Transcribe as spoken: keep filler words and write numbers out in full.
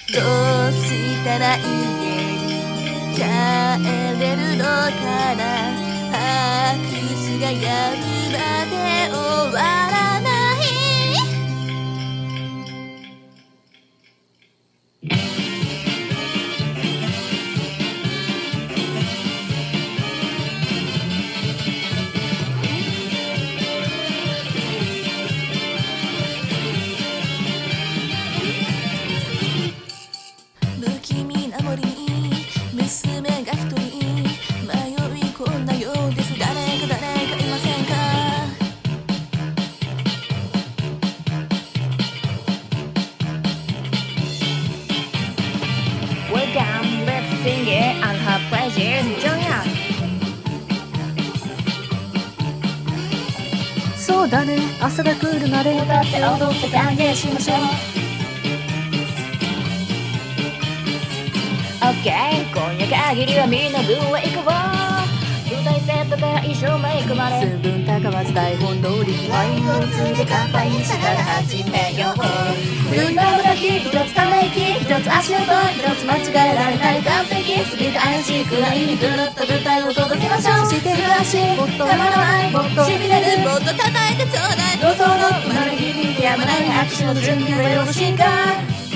どうしたら家に帰れるのかな。拍手がやむまで終わらない。不気味な森に娘が一人迷い込んだようです。誰か誰かいませんか。Welcome, let's sing it and have pleasure. Join us. そうだね、朝が来るまで歌って踊って歓迎しましょう。OK、 今夜限りはみんな分は行こう。舞台セットから衣装メイクまで寸分たがわず台本通りワインをついて乾杯してから始めよう。運動だけ一つため息、一つ足音、一つ間違えられない完璧すぎて怪しいくらいに狂った舞台を届けましょう。 そして素晴らしい、 もっとたまらない、 もっとしびれる、もっと叩いてちょうだい。同窓の生まれ響いてやまない拍手の準備はよろしいか。